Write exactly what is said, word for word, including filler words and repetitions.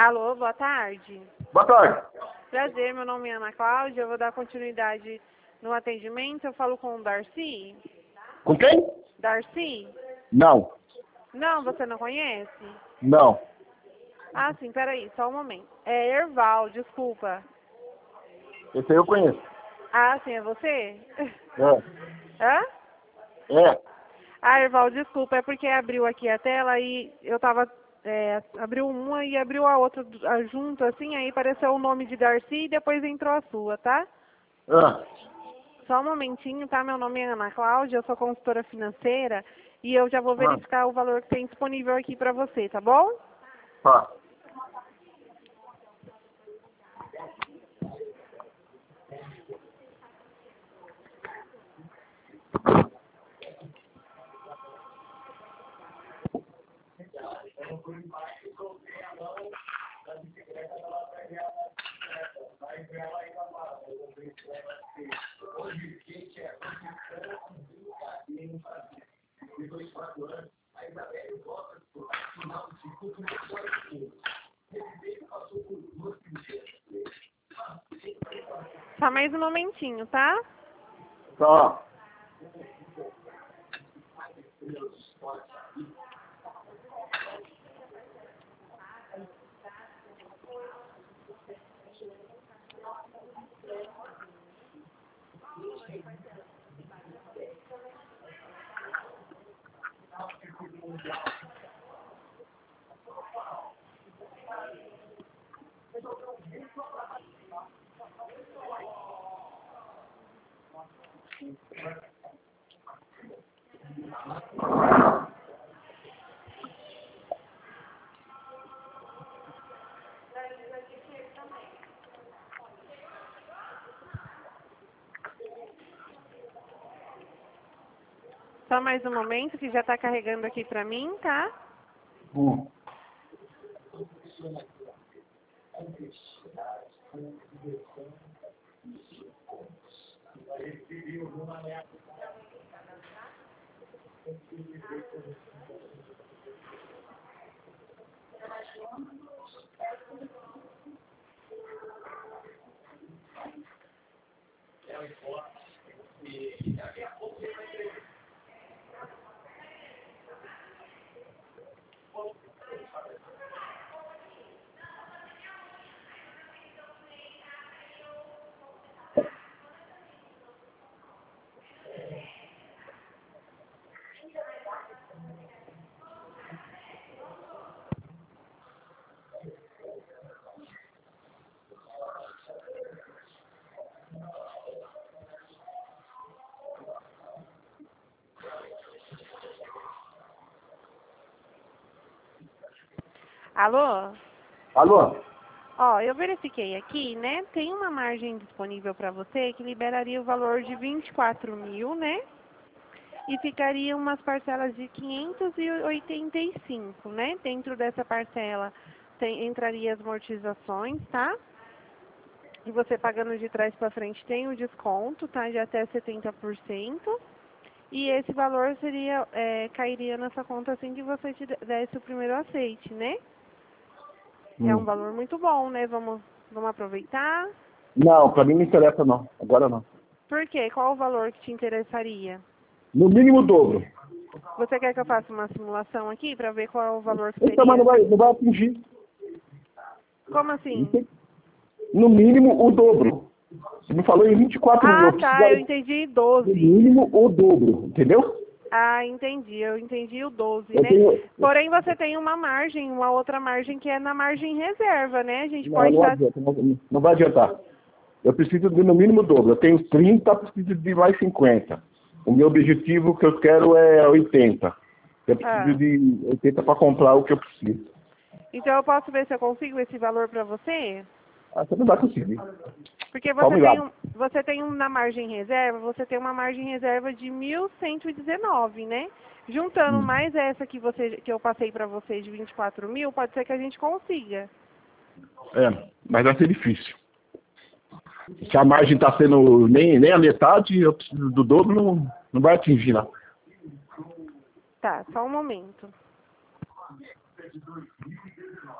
Alô, boa tarde. Boa tarde. Prazer, meu nome é Ana Cláudia, eu vou dar continuidade no atendimento. Eu falo com o Darcy? Com quem? Darcy? Não. Não, você não conhece? Não. Ah, sim, peraí, só um momento. É Erval, desculpa. Esse aí eu conheço. Ah, sim, é você? É. Hã? É. Ah, Erval, desculpa, é porque abriu aqui a tela e eu tava... É, abriu uma e abriu a outra junto, assim, aí apareceu o nome de Darcy e depois entrou a sua, tá? Ah. Só um momentinho, tá? Meu nome é Ana Cláudia, eu sou consultora financeira e eu já vou Ah. verificar o valor que tem disponível aqui pra você, tá bom? Tá. Só mais um momentinho, tá? Tá. Só mais um momento que já tá carregando aqui pra mim, tá? Hum. Alô? Alô? Ó, eu verifiquei aqui, né? Tem uma margem disponível pra você que liberaria o valor de vinte e quatro mil, né? E ficaria umas parcelas de quinhentos e oitenta e cinco, né? Dentro dessa parcela tem, entraria as amortizações, tá? E você pagando de trás para frente tem o desconto, tá? De até setenta por cento. E esse valor seria, é, cairia nessa conta assim que você te desse o primeiro aceite, né? É um Hum. valor muito bom, né? Vamos, vamos aproveitar. Não, pra mim não interessa não. Agora não. Por quê? Qual o valor que te interessaria? No mínimo o dobro. Você quer que eu faça uma simulação aqui para ver qual é o valor que Então, mas não seria? vai, não vai atingir. Como Não assim? tem- No mínimo o dobro. Você me falou em vinte e quatro mil. Ah, Eu tá, eu precisava entendi no doze. mínimo o dobro. Entendeu? Ah, entendi, eu entendi o doze, Eu né? tenho... Porém, você tem uma margem, uma outra margem que é na margem reserva, né? A gente Não, pode não estar... adianta. Não, não vai adiantar. Eu preciso de no mínimo o dobro. Eu tenho trinta, preciso de mais cinquenta. O meu objetivo que eu quero é oitenta. Eu preciso Ah, de oitenta para comprar o que eu preciso. então eu posso ver se eu consigo esse valor para você? Ah, você não vai conseguir. Porque Só um você tem, milagre. um, você tem um na margem reserva, você tem uma margem reserva de mil cento e dezenove, né? Juntando Hum. mais essa que, você, que eu passei para você de vinte e quatro mil, pode ser que a gente consiga. É, mas vai ser difícil. Se a margem está sendo nem, nem a metade, eu preciso do dobro, não, não vai atingir, não. Tá, só um momento.